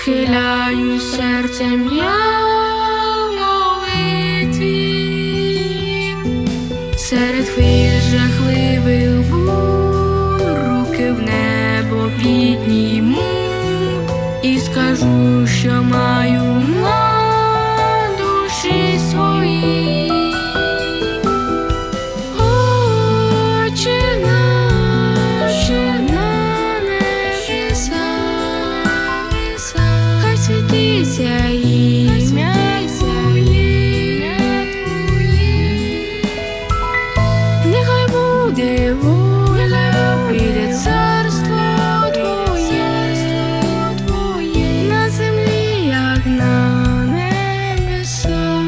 Схиляюсь серцем я в молитві, серед хвиль жахливих бур, руки в небо підніму і скажу, що маю на душі своїй. Отче наш, на небесах, хай святиться ім'я Твоє, нехай буде воля, прийде царство Твоє, на землі, як на небесах.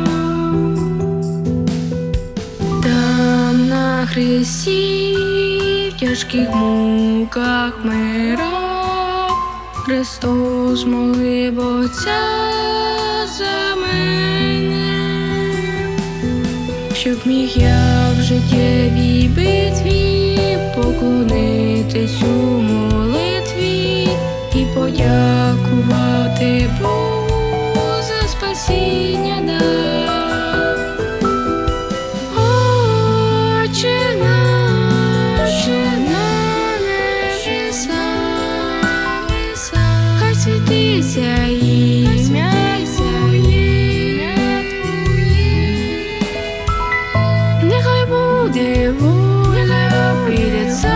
Там на хресті в тяжких муках вмирав, Христос молив Отця за мене, щоб міг я в життєвій битві поклонитись у молитві і подякувати Богу за спасіння дар. Отче наш, на небесах, хай святиться ім'я Твоє, нехай буде воля, прийде царство